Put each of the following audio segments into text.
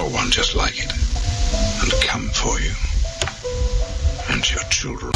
saw one just like it and come for you and your children.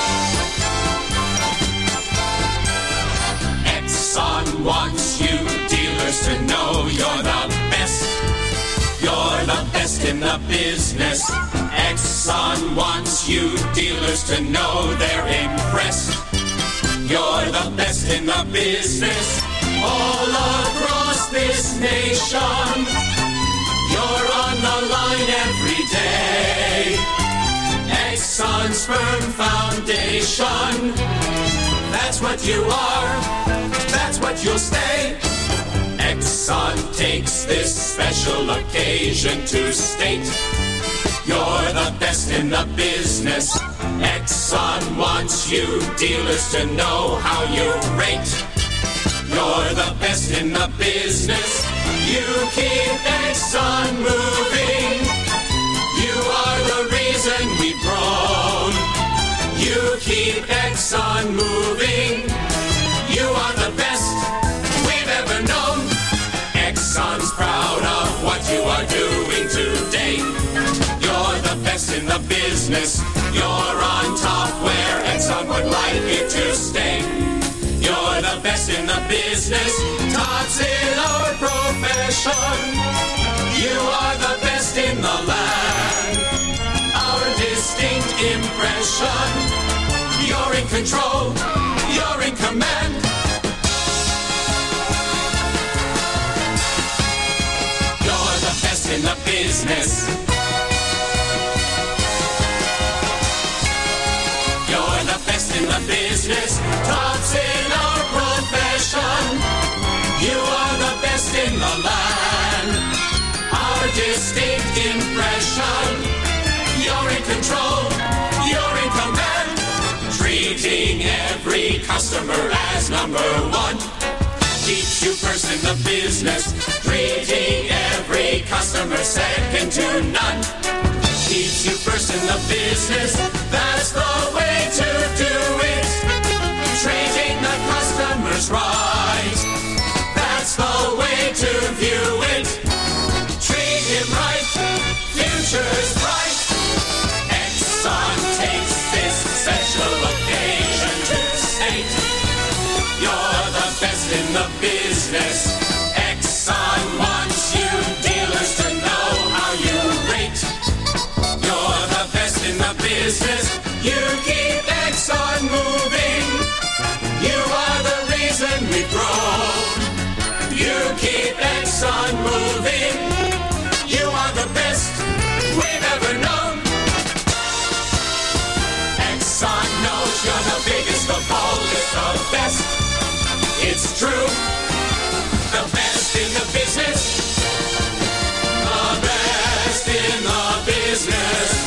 Exxon wants you dealers to know you're the best. You're the best in the business. Exxon wants you dealers to know they're impressed. You're the best in the business. All across this nation, you're on the line every day. Exxon Sperm Foundation, that's what you are, that's what you'll stay. Exxon takes this special occasion to state you're the best in the business. Exxon wants you dealers to know how you rate. You're the best in the business. You keep Exxon moving. You are the reason we've grown. You keep Exxon moving. You are the best we've ever known. Exxon's proud of what you are doing today. You're the best in the business. You're on top where Exxon would like you to stay. You're the best in the business, tops in our profession. You are the best in the land. Our distinct impression. You're in control. You're in command. You're the best in the business. You're the best in the business, tops in our profession. You are the best in the land. Our distinct impression. You're in control. You're in command. Treating every customer as number one keeps you first in the business. Treating every customer second to none keeps you first in the business. That's the way to do it. Treating the customers right. That's the way to view it. Treat him right. Future's bright. Exxon takes this special occasion to state you're the best in the business. Exxon wants you dealers to know how you rate. You're the best in the business. You keep Exxon moving. You are the reason we've grown. You keep Exxon moving. You are the best we've ever known. Exxon knows you're the biggest, the boldest, the best. It's true. The best in the business. The best in the business.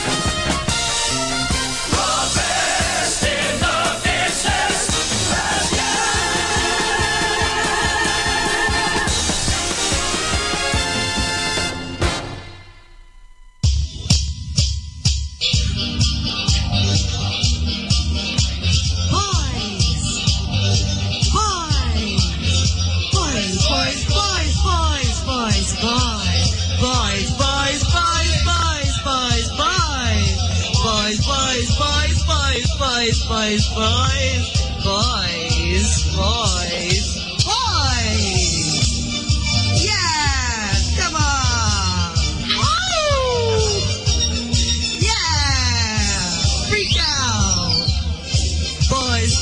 Boys. Yeah, come on. Woo! Yeah, freak out. Boys.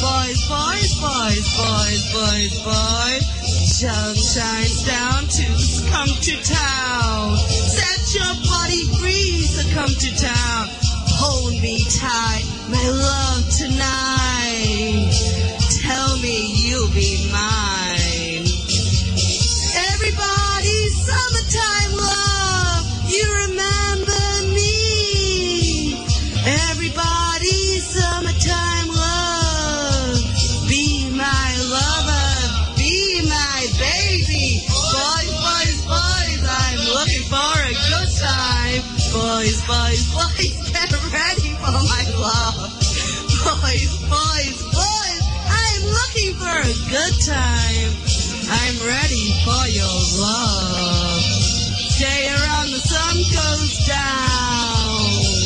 Sun shines down to come to town. Set your body free, so come to town. Hold me tight, my love, tonight. Tell me you'll be mine. Everybody, summertime love, you remember me. Everybody, summertime love, be my lover, be my baby. Boys, I'm looking for a good time. Boys, get ready for my love. Boys, I'm looking for a good time. I'm ready for your love. Stay around the sun. down.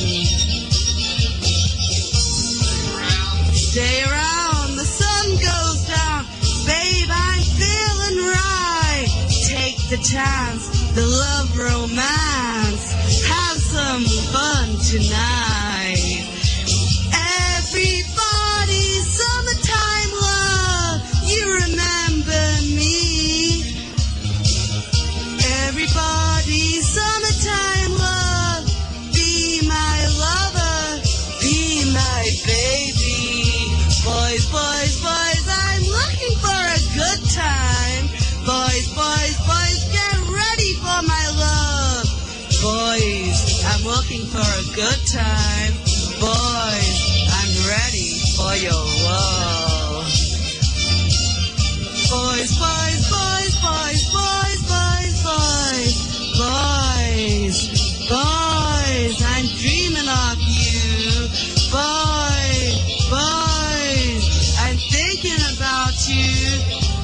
Stay around, the sun goes down. Babe, I'm feeling right. Take the chance, the love romance. Have some fun tonight. Everybody, summertime love. You remember me. Everybody, summertime love. Be my lover. Be my baby. Boys, boys, boys, I'm looking for a good time. Boys, boys, boys, get ready for my love. Boys, I'm looking for a good time. Boys, I'm ready for your love. Boys, boys, boys, boys, boys, boys, boys, boys, boys, I'm dreaming of you. Boys, boys, I'm thinking about you.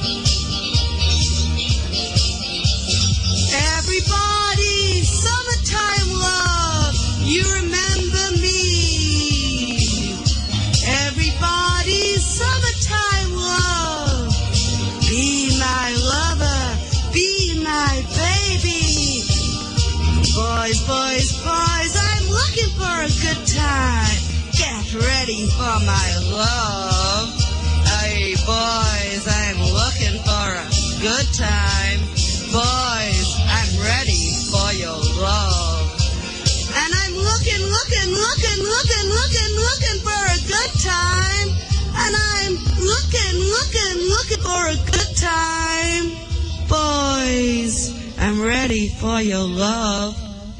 Everybody, summertime love, you remember me. Everybody, summertime love, be my lover, be my baby. Boys, boys, boys, I'm looking for a good time. Get ready for my love. Hey, boys, I'm looking for a good time. Boys, I'm ready for your love. And I'm looking for a good time. And I'm looking for a good time. Boys, I'm ready for your love.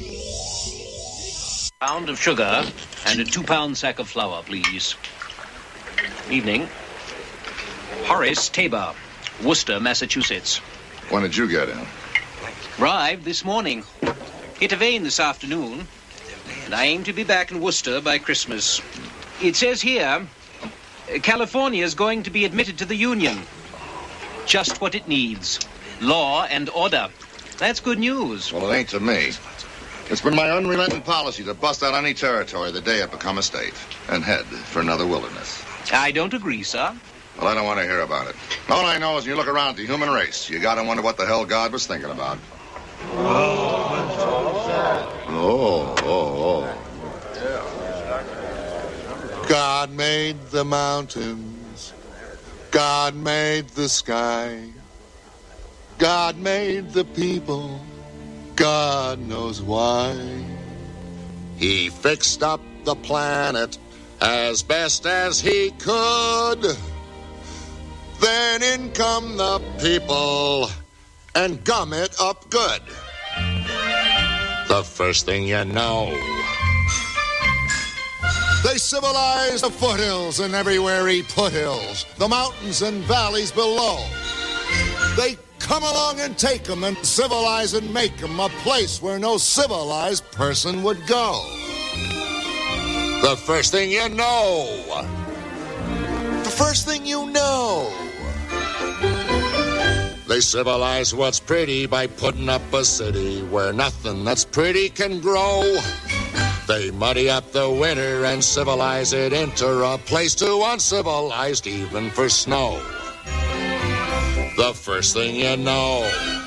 Pound of sugar and a 2-pound sack of flour, please. Evening. Horace Tabor, Worcester, Massachusetts. When did you get in? Arrived this morning. Hit a vein this afternoon. And I aim to be back in Worcester by Christmas. It says here, California is going to be admitted to the Union. Just what it needs. Law and order. That's good news. Well, it ain't to me. It's been my unrelenting policy to bust out any territory the day it become a state and head for another wilderness. I don't agree, sir. Well, I don't want to hear about it. All I know is when you look around at the human race, you gotta wonder what the hell God was thinking about. God made the mountains. God made the sky. God made the people. God knows why. He fixed up the planet as best as he could. Then in come the people and gum it up good. The first thing you know, they civilized the foothills, and everywhere he put hills, the mountains and valleys below. They come along and take them and civilize and make them a place where no civilized person would go. The first thing you know, the first thing you know, they civilize what's pretty by putting up a city where nothing that's pretty can grow. They muddy up the winter and civilize it into a place too uncivilized even for snow. The first thing you know,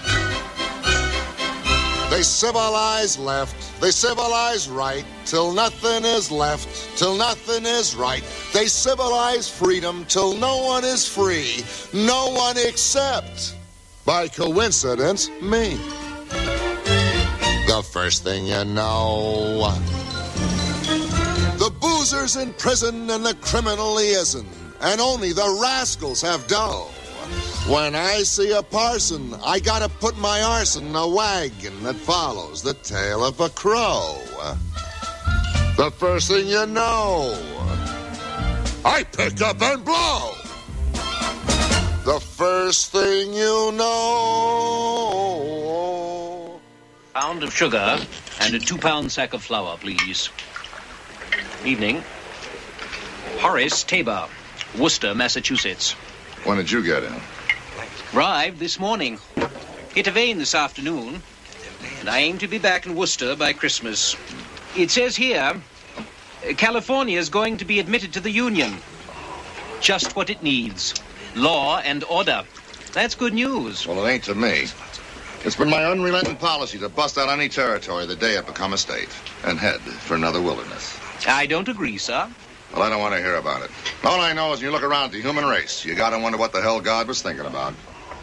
they civilize left, they civilize right, till nothing is left, till nothing is right. They civilize freedom till no one is free, no one except, by coincidence, me. The first thing you know, the boozer's in prison and the criminally isn't, and only the rascals have dough. When I see a parson, I gotta put my arse in a wagon that follows the tail of a crow. The first thing you know, I pick up and blow. The first thing you know. Pound of sugar and a 2-pound sack of flour, please. Evening. Horace Tabor, Worcester, Massachusetts. When did you get in? Arrived this morning. Hit a vein this afternoon. and I aim to be back in Worcester by Christmas. It says here, California is going to be admitted to the Union. Just what it needs. Law and order. That's good news. Well, it ain't to me. It's been my unrelenting policy to bust out any territory the day it become a state and head for another wilderness. I don't agree, sir. Well, I don't want to hear about it. All I know is when you look around at the human race, you gotta wonder what the hell God was thinking about.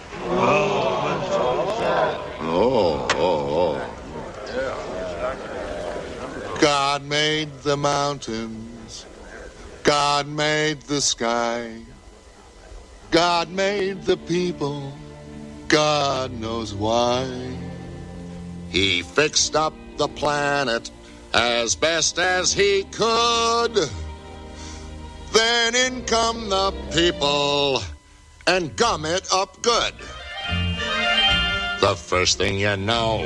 God made the mountains. God made the sky. God made the people. God knows why. He fixed up the planet as best as he could. Then in come the people and gum it up good. The first thing you know,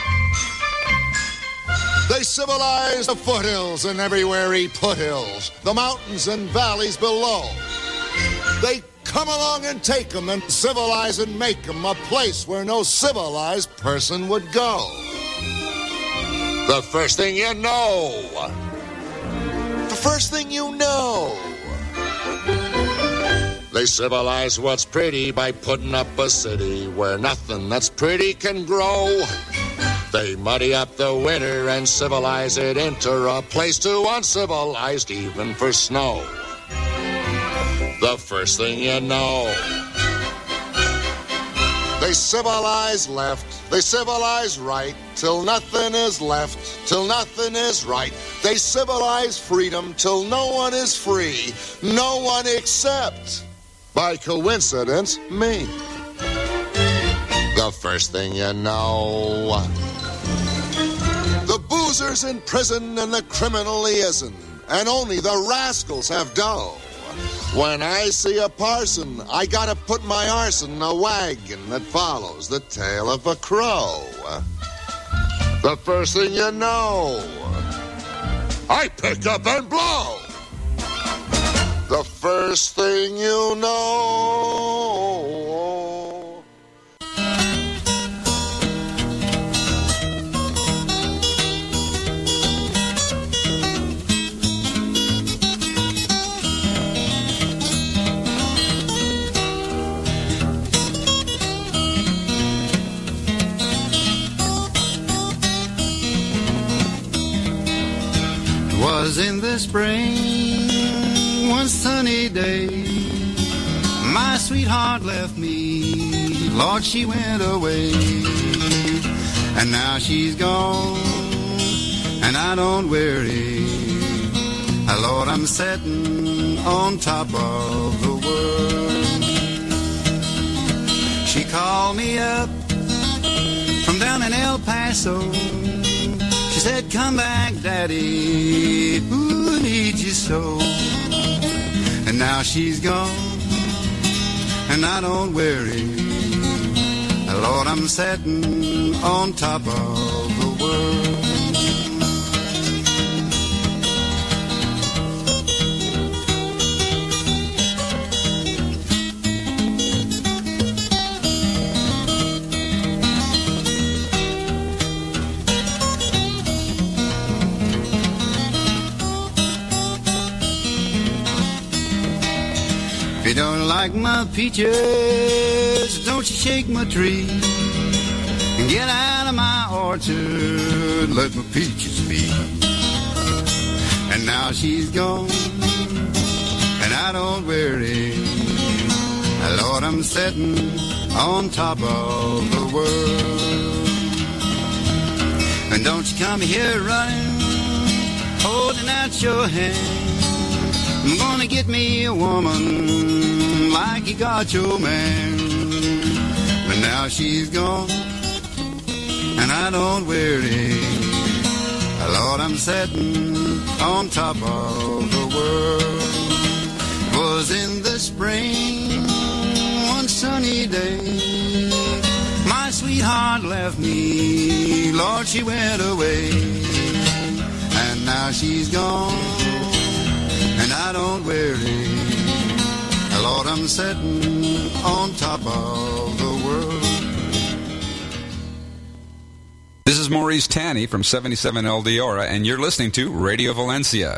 they civilized the foothills and everywhere he put hills, the mountains and valleys below. They come along and take them and civilize and make them a place where no civilized person would go. The first thing you know, the first thing you know, they civilize what's pretty by putting up a city where nothing that's pretty can grow. They muddy up the winter and civilize it into a place too uncivilized even for snow. The first thing you know, they civilize left, they civilize right, till nothing is left, till nothing is right. They civilize freedom till no one is free, no one except, by coincidence, me. The first thing you know, the boozer's in prison and the criminally isn't, and only the rascals have dough. When I see a parson, I gotta put my arse in a wagon that follows the tail of a crow. The first thing you know, I pick up and blow. The first thing you know. Was in the spring, one sunny day, my sweetheart left me, Lord, she went away, and now she's gone, and I don't worry, Lord, I'm sitting on top of the world. She called me up from down in El Paso. She said, come back, Daddy, ooh, I need you so. And now she's gone, and I don't worry, Lord, I'm sitting on top of the world. If you don't like my peaches, don't you shake my tree and get out of my orchard, let my peaches be. And now she's gone, and I don't worry, Lord, I'm sitting on top of the world. And don't you come here running, holding out your hand. I'm gonna get me a woman like you got your man. But now she's gone, and I don't worry, Lord, I'm sitting on top of the world. It was in the spring, one sunny day, my sweetheart left me, Lord, she went away, and now she's gone, and I don't worry, Lord, I'm sitting on top of the world. This is is Maurice Tanny from 77 El Diora, and you're listening to Radio Valencia.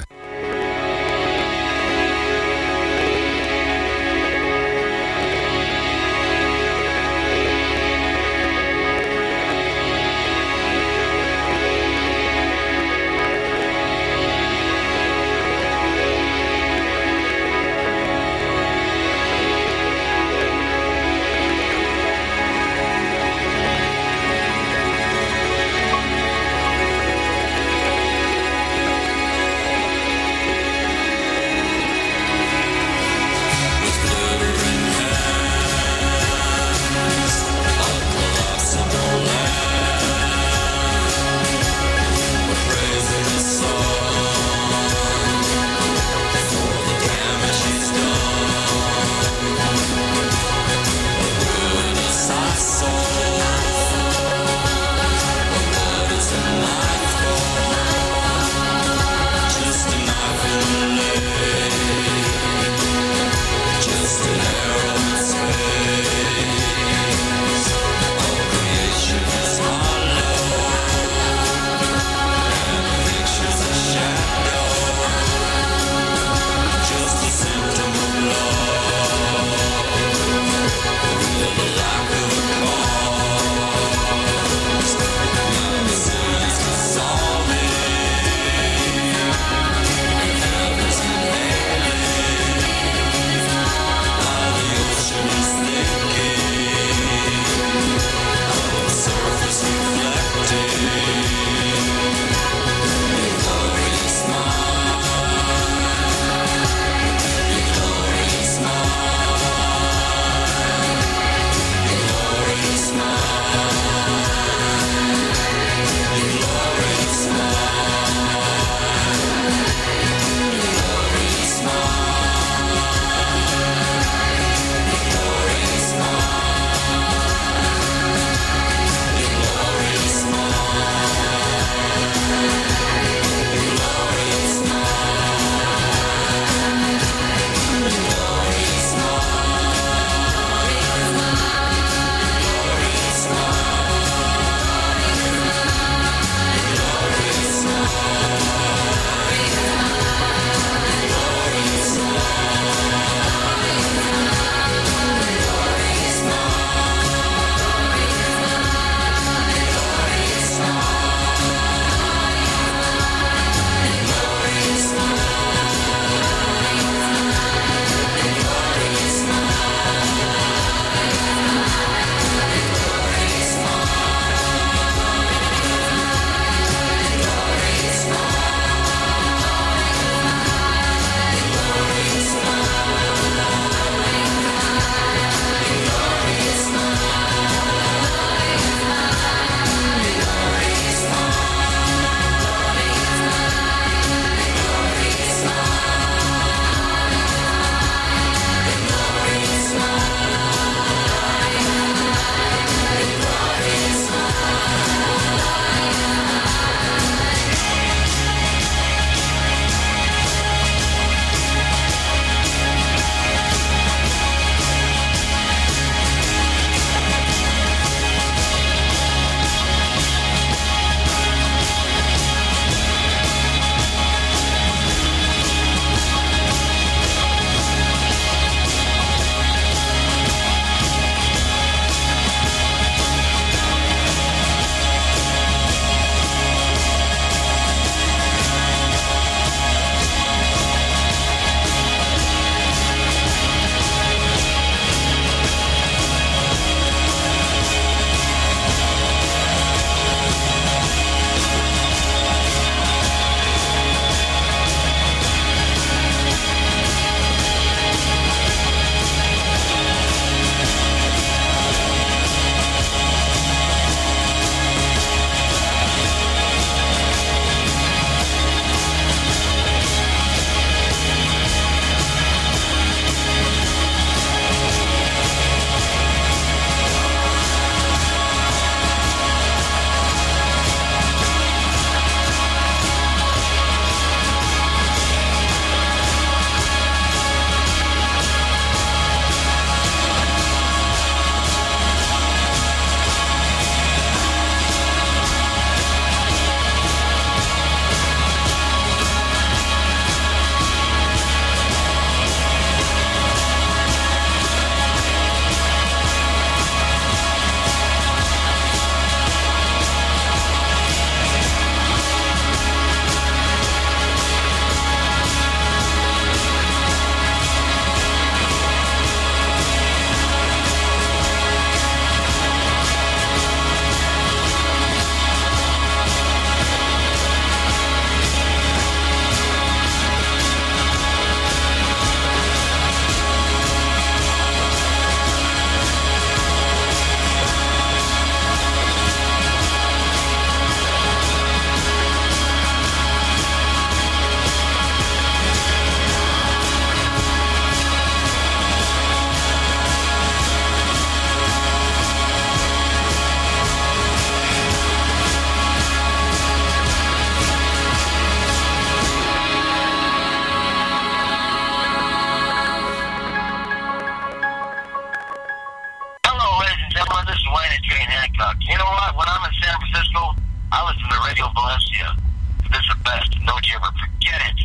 Radio Valencia. This is the best. Don't you ever forget it.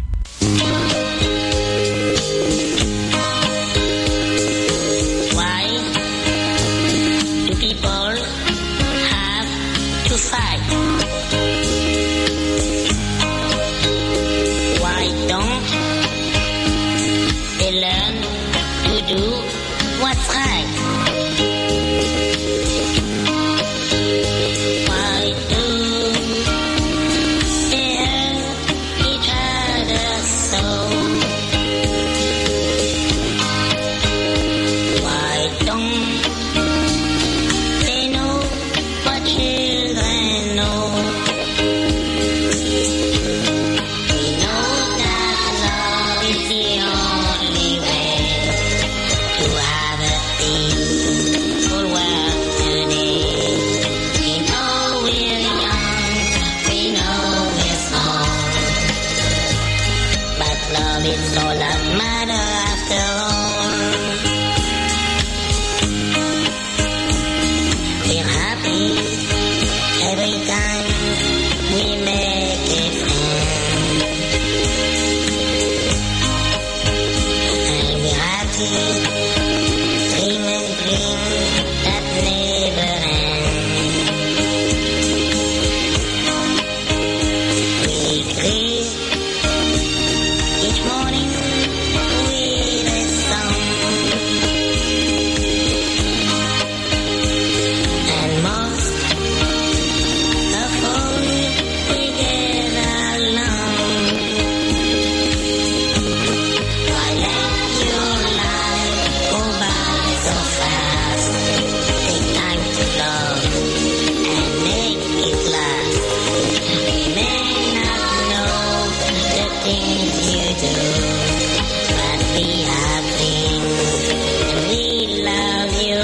Why do people have to fight? Why don't they learn to do what's right? Why do they hurt each other so? Why don't they know what children know? We know that love is the only way to have a peaceful world today. We know we're young, we know we're small, but love is all that matters after all. We're happy every time we make a friend, and we're happy dream and dream that never ends. We greet each morning with a song, and most of all we get along. Why let your life go by so fast? Take time to love and make it last. We may not know the things you do, but we have things and we love you.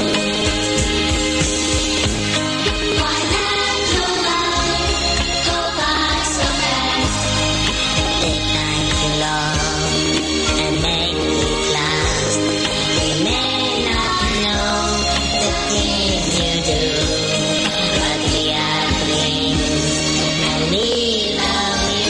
Why let your life go by so fast? Take time to love and make it last. We may not know the things you do, but we have things and we love you.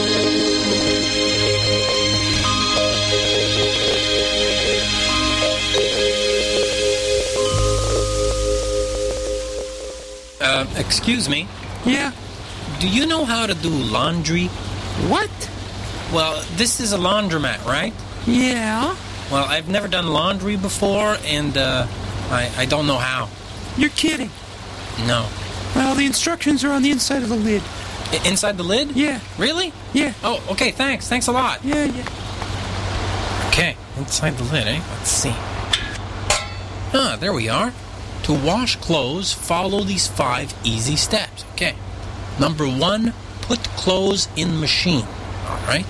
Excuse me. Yeah? Do you know how to do laundry? What? Well, this is a laundromat, right? Yeah? Well, I've never done laundry before, and I don't know how. You're kidding. No. Well, the instructions are on the inside of the lid. Inside the lid? Yeah. Really? Yeah. Oh, okay, thanks. Thanks a lot. Yeah. Okay, inside the lid, eh? Let's see. Ah, there we are. To wash clothes, follow these 5 easy steps. Okay. Number 1, put clothes in machine. All right.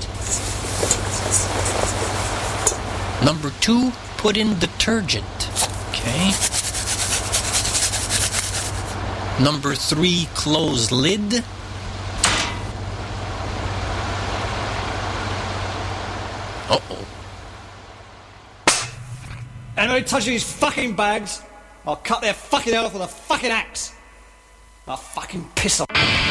Number 2, put in detergent. Okay. Number 3, close lid. Uh-oh. Anybody touch these fucking bags, I'll cut their fucking head off with a fucking axe. I'll fucking piss off.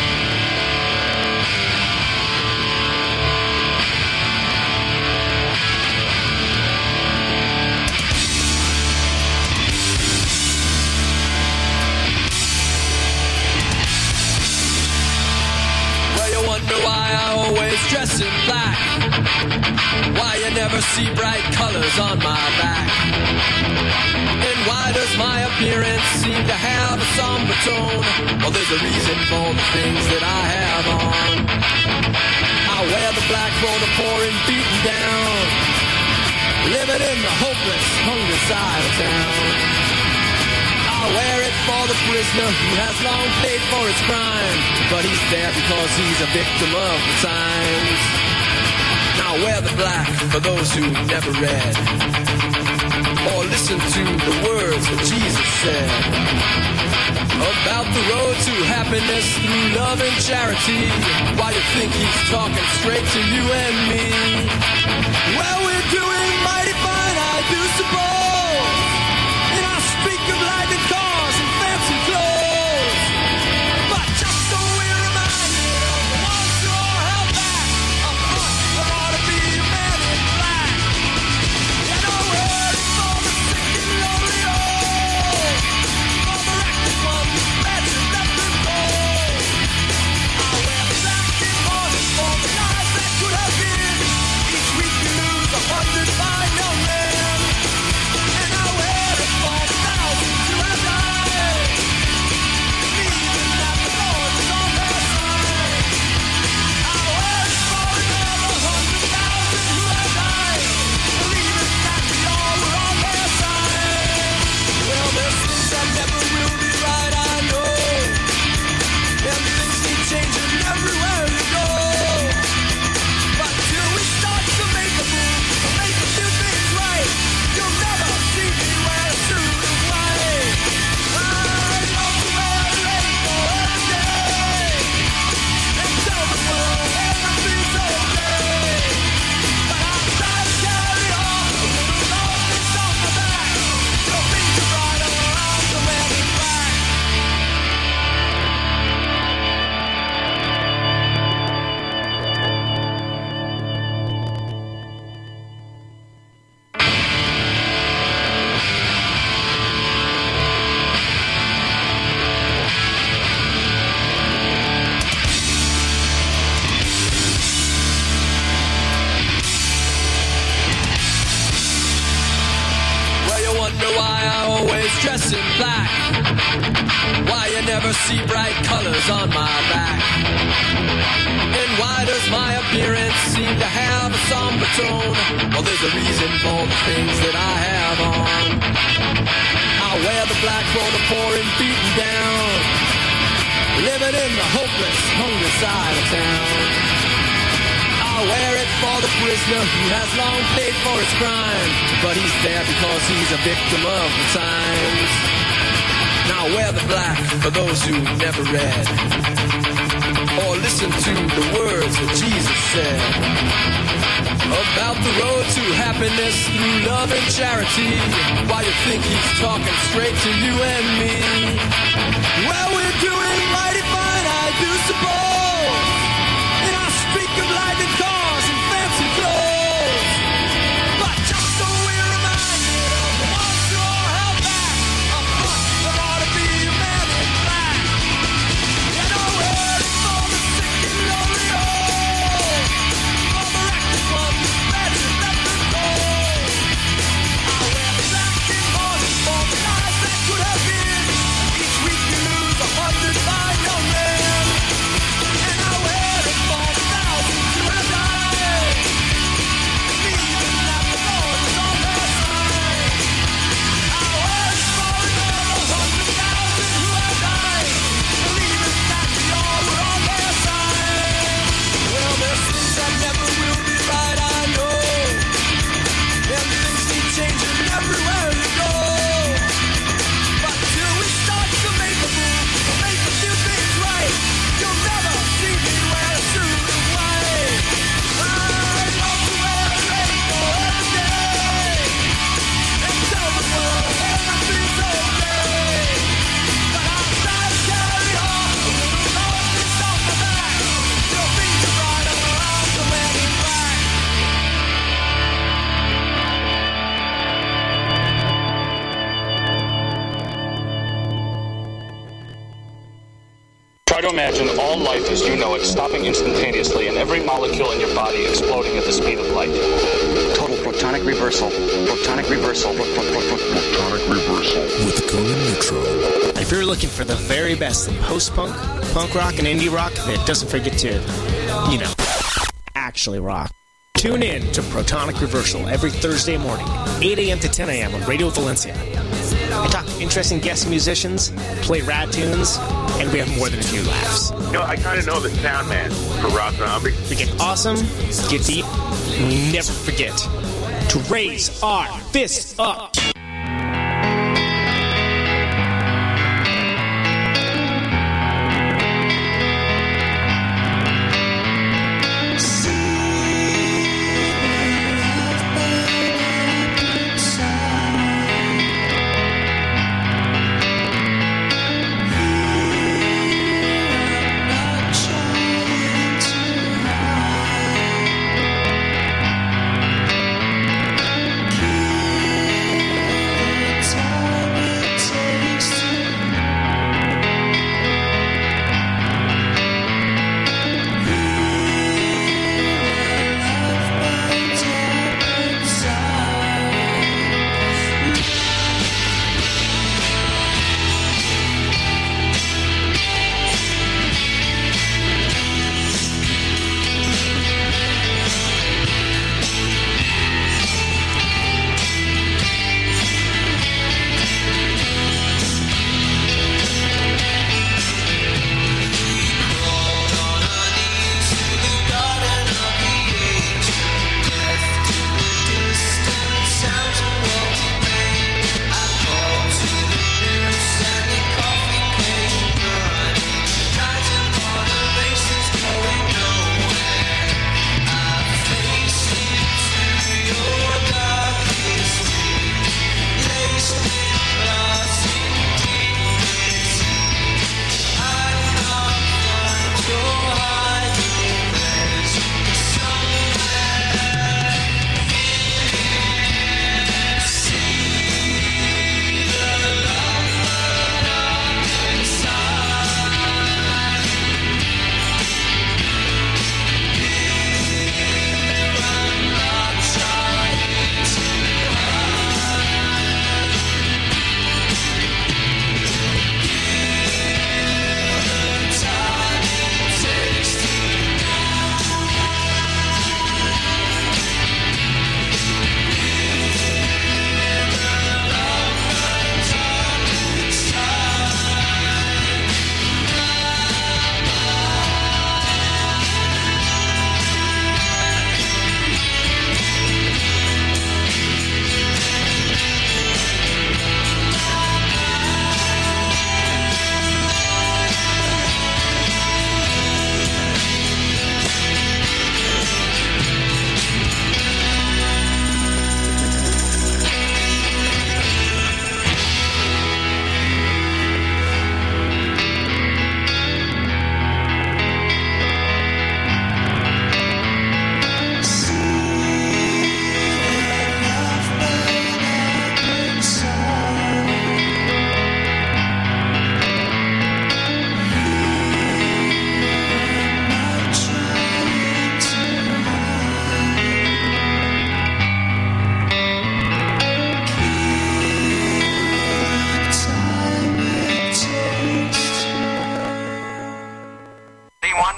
Well, you wonder why I always dress in black, why you never see bright colors on my back, and why does my appearance seem to have a somber tone? Well, there's a reason for the things that I have on. I wear the black for the poor and beaten down, living in the hopeless, hungry side of town. I wear it for the prisoner who has long paid for his crime, but he's there because he's a victim of the times. Now I wear the black for those who never read or listened to the words that Jesus said about the road to happiness through love and charity. Why you think he's talking straight to you and me? Well, we're doing mighty fine, I do suppose, and I speak of light and cars and fancy clothes, but just so we're reminded colors on my back? And why does my appearance seem to have a somber tone? Well, there's a reason for the things that I have on. I wear the black for the poor and beaten down, living in the hopeless, hungry side of town. I wear it for the prisoner who has long paid for his crime, but he's there because he's a victim of the times. Now I wear the black for those who never read or listened to the words that Jesus said about the road to happiness through love and charity. Why you think he's talking straight to you and me? Well, we're doing mighty fine, I do suppose, in our streak of lightning cars and fancy clothes. But just so we're reminded of the ones who are held back, of us that ought to be a man in black. You know we're heading for the sick and lonely old, for the reckless ones who better let them go. I wear the black in mourning for the lives that could have been. Each week you lose 100 fine young men. And I wear it for the thousands who have died, believing that the Lord is on their side. I wear it for another 100,000 who have died, believing that the Lord were on their side. Well, there's things that never will be right, I know, and things need changing everywhere you go. But till we start to make a move, make a few things right, you'll never see me wear a suit of white. I'd love to wear a rainbow every day and tell the world everything's okay. But I'll try to carry on a little loneliness on my back. You'll be the bride around the man in black. Try to imagine all life as you know it stopping instantaneously and every molecule in your body exploding at the speed of light. Total protonic reversal. Protonic reversal. Protonic reversal. With the Conan Metro. If you're looking for the very best in post-punk, punk rock, and indie rock that doesn't forget to, actually rock, tune in to Protonic Reversal every Thursday morning, 8 a.m. to 10 a.m. on Radio Valencia. I talk to interesting guest musicians, play rad tunes, and we have more than a few laughs. I kind of know the sound man for Rob Zombie. We get awesome, get deep, and we never forget to raise our fists up.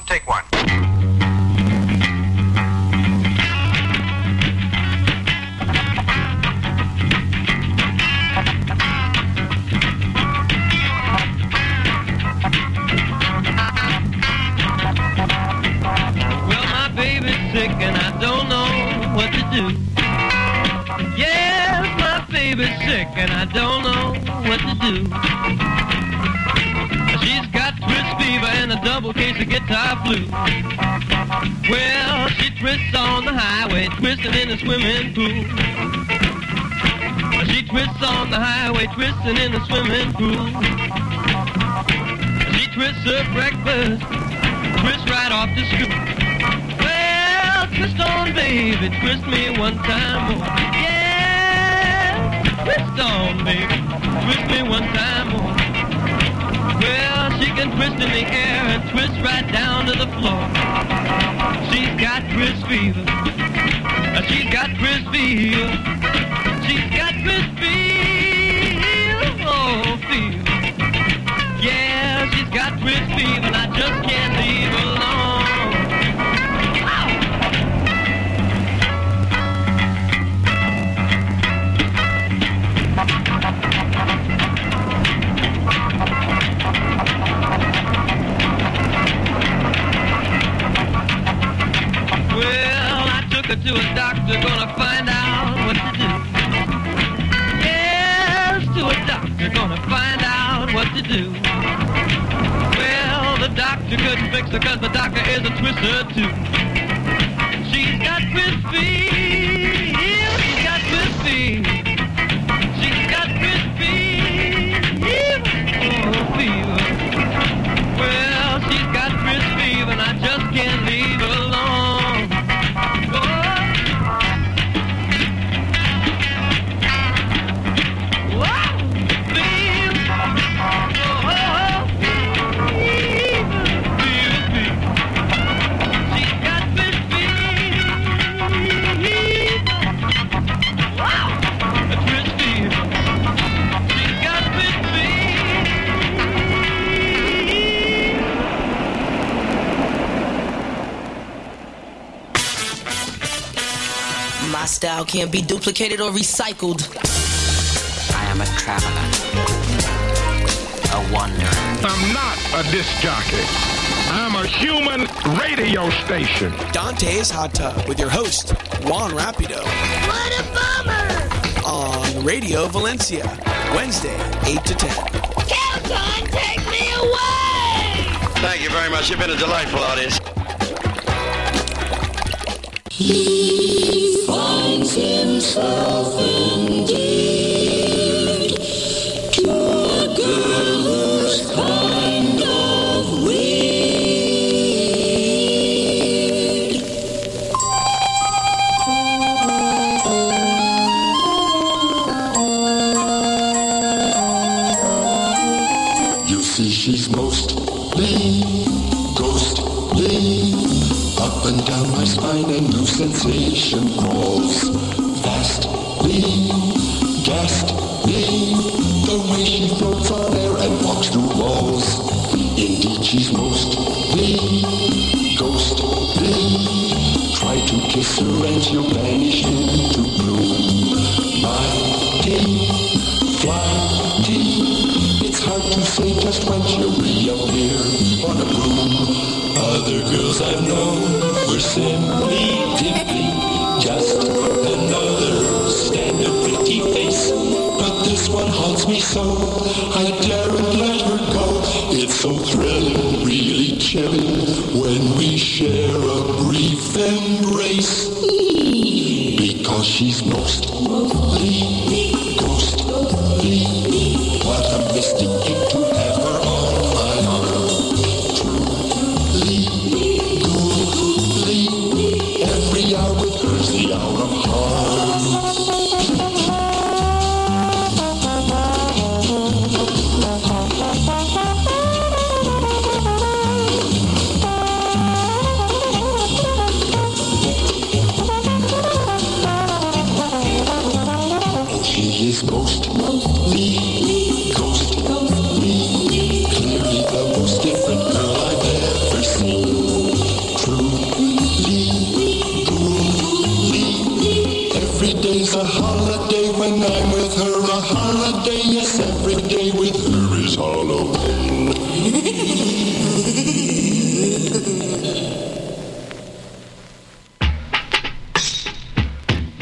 Take one. Well, my baby's sick and I don't know what to do. Yes, my baby's sick and I don't know what to do. She's got twist fever and a double case of guitar flu. Well, she twists on the highway, twisting in the swimming pool. She twists on the highway, twisting in the swimming pool. She twists her breakfast, twists right off the scoop. Well, twist on, baby, twist me one time more. Yeah, twist on, baby, twist me one time more. Well, she can twist in the air and twist right down to the floor. She's got twist fever. She's got twist fever. She's got twist fever. Oh, fever. Yeah, she's got twist fever and I just can't leave her alone. Well, I took her to a doctor, gonna find out what to do. Yes, to a doctor, gonna find out what to do. Well, the doctor couldn't fix her cause the doctor is a twister too. She's got twist fever, she's got twist fever. She's got twist fever, oh fever. Well, she's got twist fever and I just can't leave her alone. My style can't be duplicated or recycled. I am a traveler, a wanderer. I'm not a disc jockey. I'm a human radio station. Dante's Hot Tub with your host, Juan Rapido. What a bummer! On Radio Valencia, Wednesday, 8 to 10. Kelton, take me away! Thank you very much. You've been a delightful audience. He finds himself indeed to a girl who's kind of weird. You see, she's mostly ghostly. Up and down my spine a new sensation crawls. Fastly, ghastly, the way she floats on air and walks through walls. Indeed, she's mostly ghostly. Try to kiss her and she'll vanish into gloom. Mighty, flighty, it's hard to say just when she'll reappear on a broom. Other girls I've known were simply dimply, just another standard pretty face. But this one haunts me so, I daren't let her go. It's so thrilling, really chilling, when we share a brief embrace. Because she's mostly ghostly. What a mystic gift to have her on my arm. Every hour with her's the hour of harm. Oh,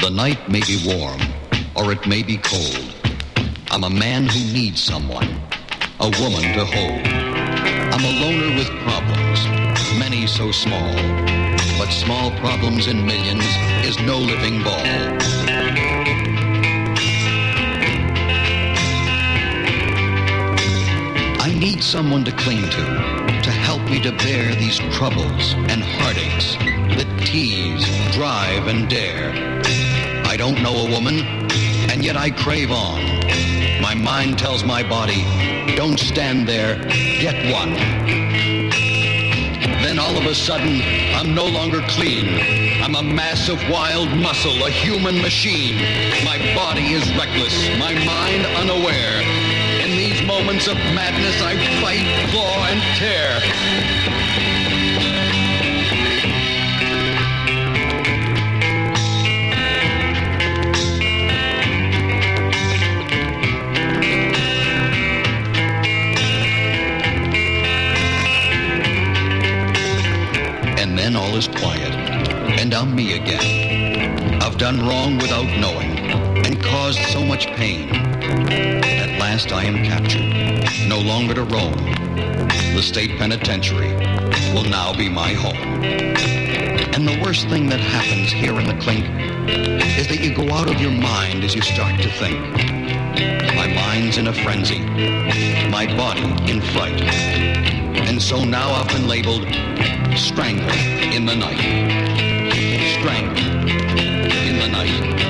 The night may be warm, or it may be cold. I'm a man who needs someone, a woman to hold. I'm a loner with problems, many so small. But small problems in millions is no living ball. I need someone to cling to help me to bear these troubles and heartaches that tease, drive, and dare. I don't know a woman, and yet I crave on. My mind tells my body, don't stand there, get one. Then all of a sudden, I'm no longer clean. I'm a mass of wild muscle, a human machine. My body is reckless, my mind unaware. In these moments of madness, I fight, claw, and tear. And then all is quiet, and I'm me again. I've done wrong without knowing, and caused so much pain. At last I am captured, no longer to roam. The state penitentiary will now be my home. And the worst thing that happens here in the clink is that you go out of your mind as you start to think. My mind's in a frenzy, my body in fright. And so now I've been labeled Strangler in the Night. Strangler in the Night.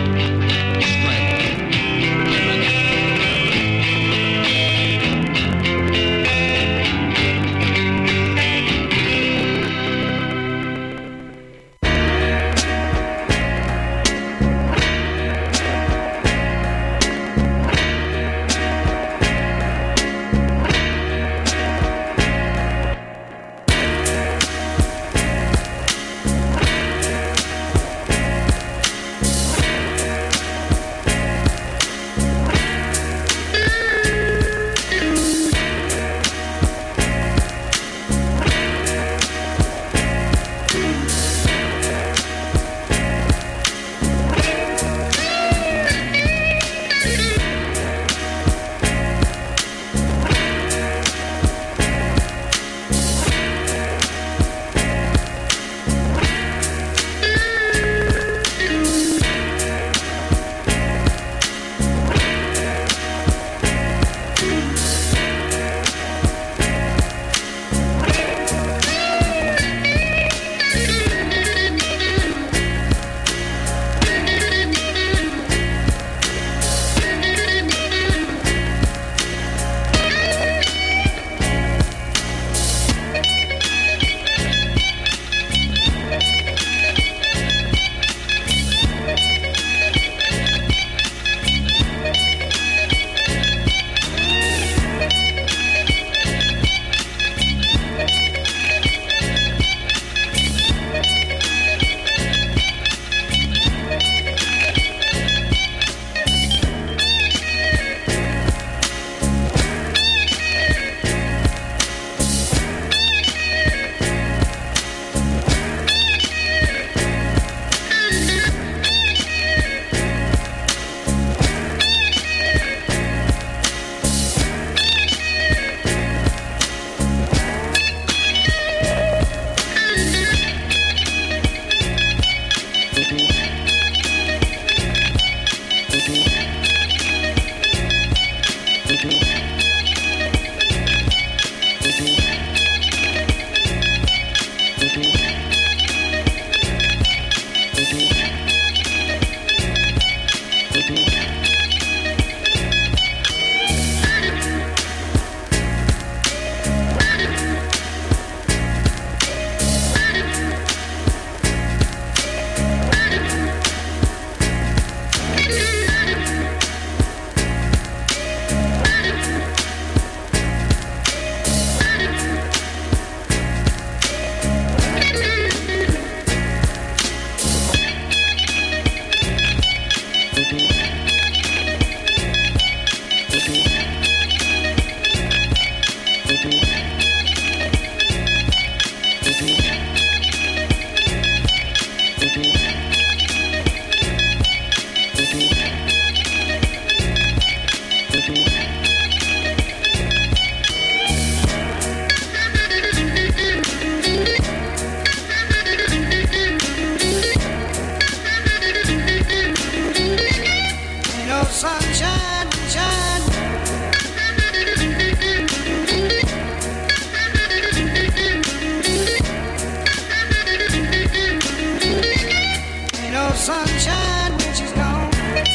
sunshine when she's gone.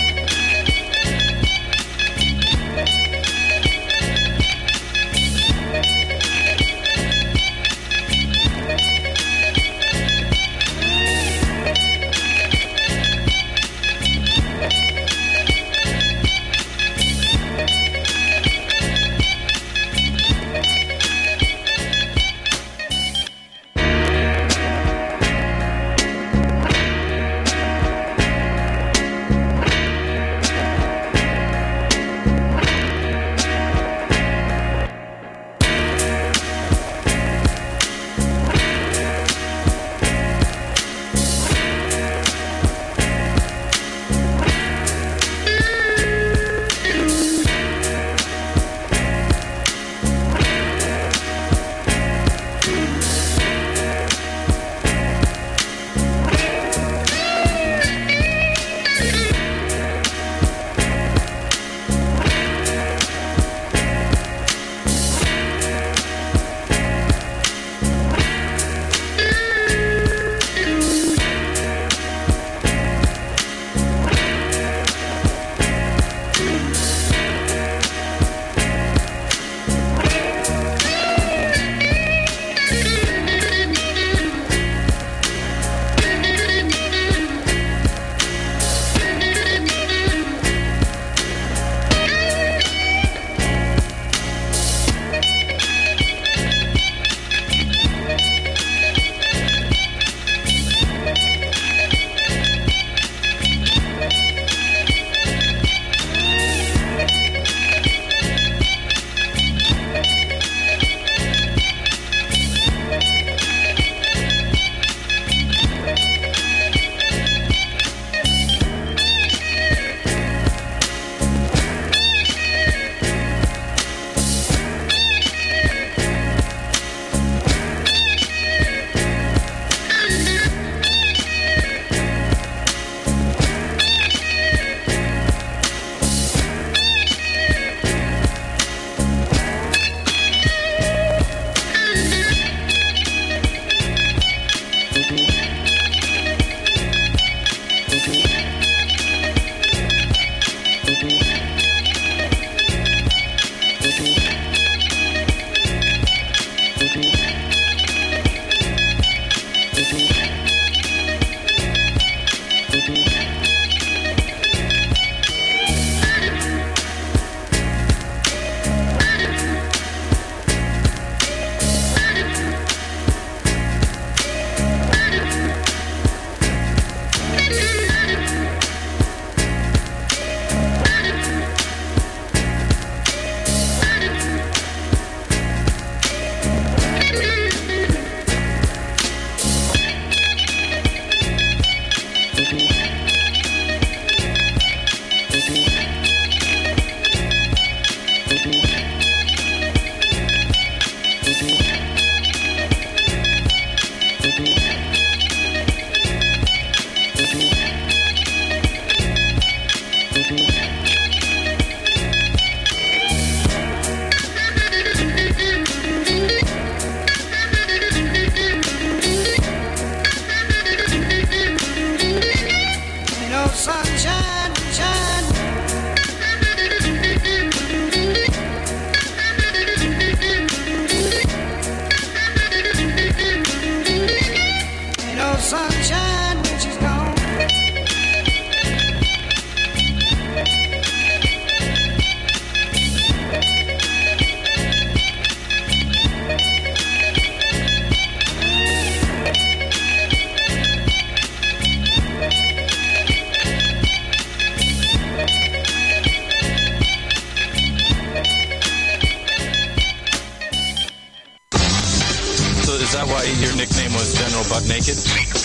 Your nickname was General Butt Naked?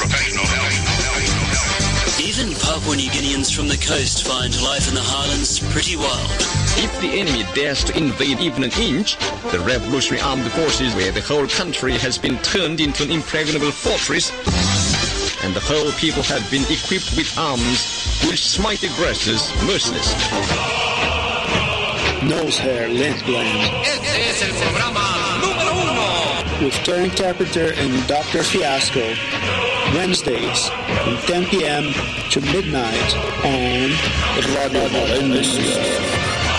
Even Papua New Guineans from the coast find life in the highlands pretty wild. If the enemy dares to invade even an inch, the Revolutionary Armed Forces, where the whole country has been turned into an impregnable fortress, and the whole people have been equipped with arms, will smite aggressors mercilessly. Nose hair, left gland. Este es el programa número 1. with Karen Carpenter and Dr. Fiasco, Wednesdays from 10 p.m. to midnight on Radio Valencia.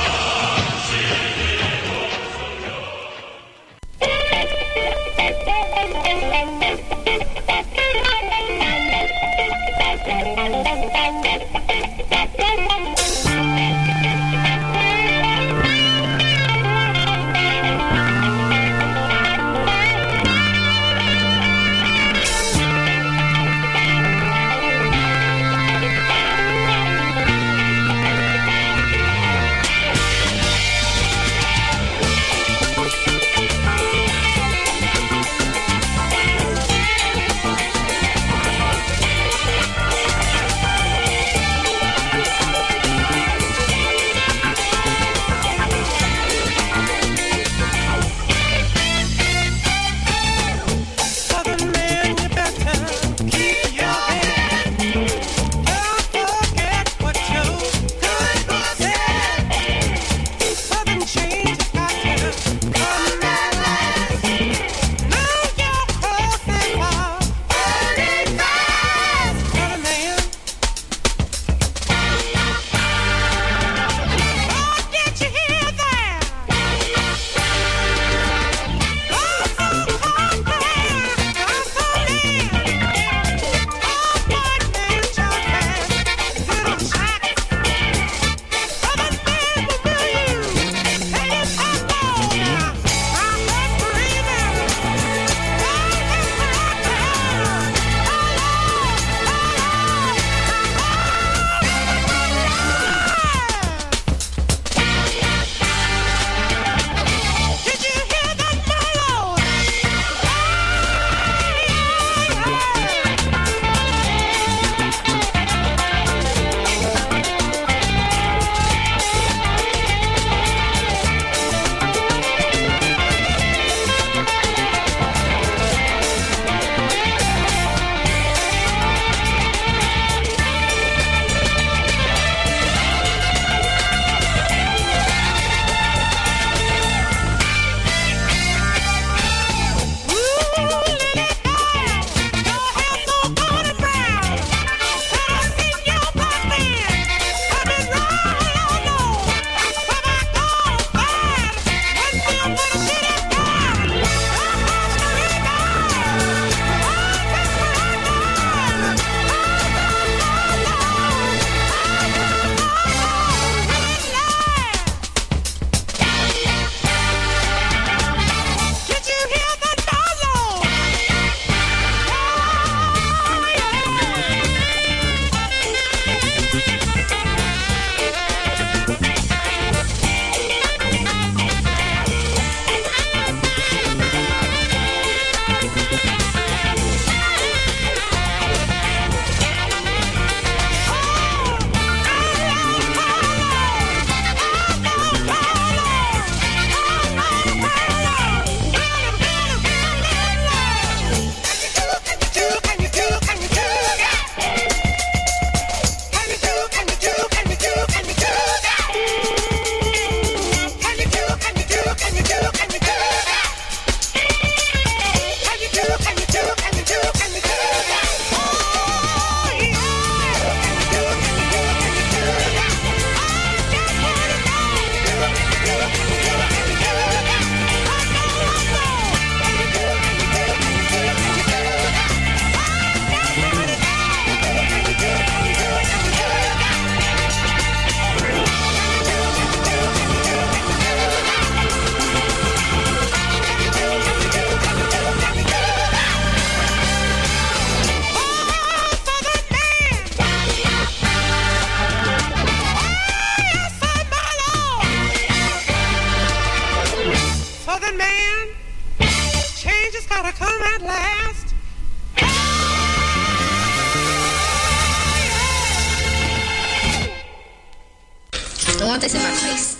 I want this in my face.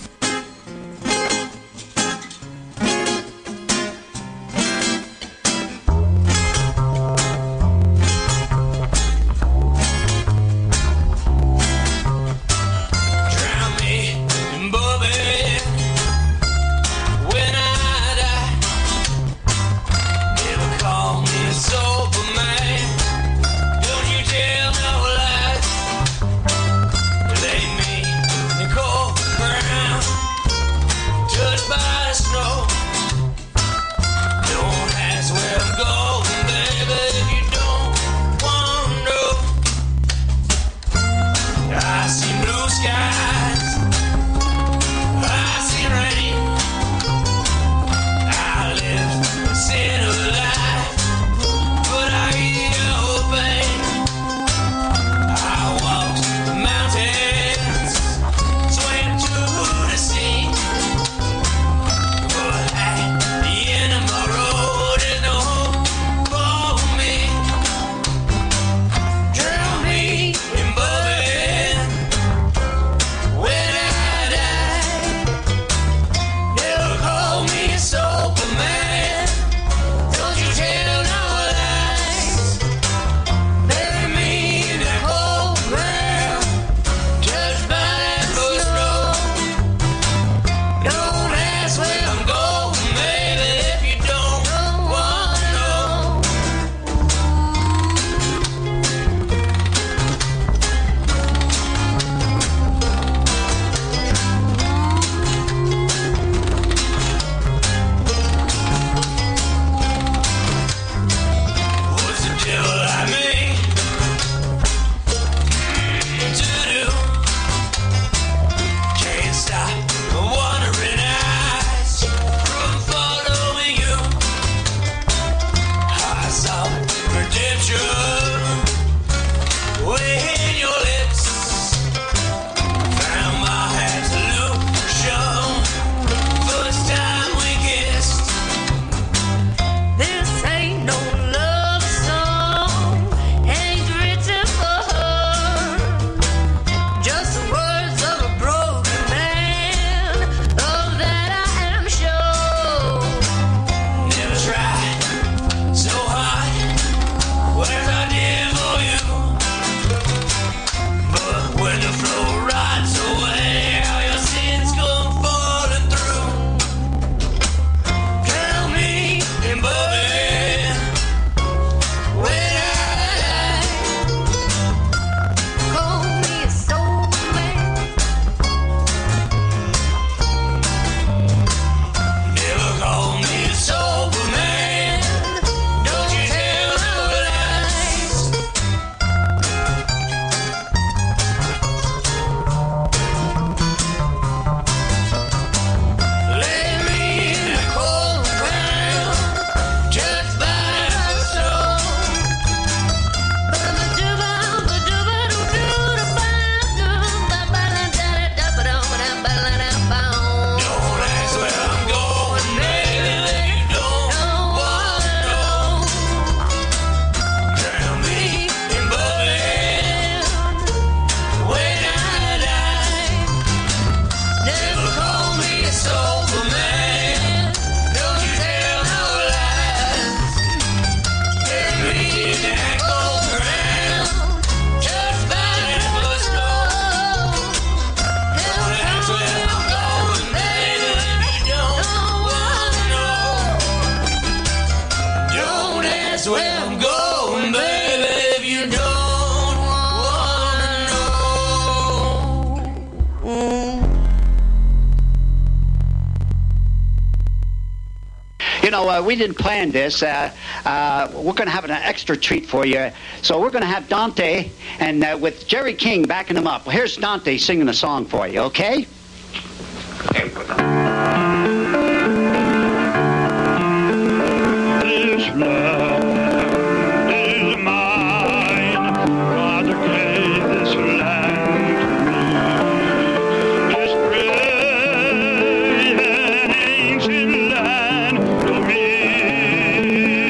we didn't plan this. We're going to have an extra treat for you. So we're going to have Dante and with Jerry King backing him up. Well, here's Dante singing a song for you, okay? Okay.